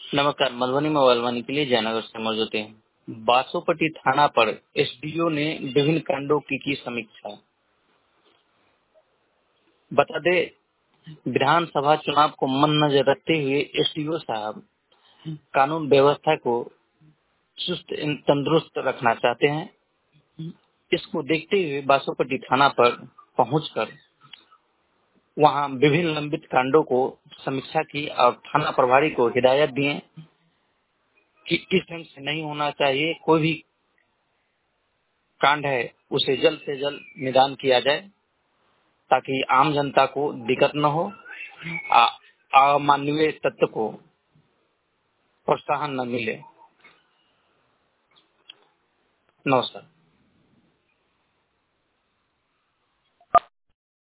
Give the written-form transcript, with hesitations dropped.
नमस्कार। मधुबनी मोबाइल वाणी के लिए जयनगर से मौजूद हैं। बासोपट्टी थाना पर एसडीओ ने विभिन्न कांडों की समीक्षा। बता दे, विधानसभा चुनाव को मद्देनजर रखते हुए एसडीओ साहब कानून व्यवस्था को चुस्त तंदुरुस्त रखना चाहते हैं। इसको देखते हुए बासोपट्टी थाना पर पहुंचकर वहां विभिन्न लंबित कांडों को समीक्षा की और थाना प्रभारी को हिदायत दिए कि इस ढंग से नहीं होना चाहिए। कोई भी कांड है उसे जल्द से जल्द निदान किया जाए ताकि आम जनता को दिक्कत न हो, अमानवीय तत्व को प्रोत्साहन न मिले। नमस्कार।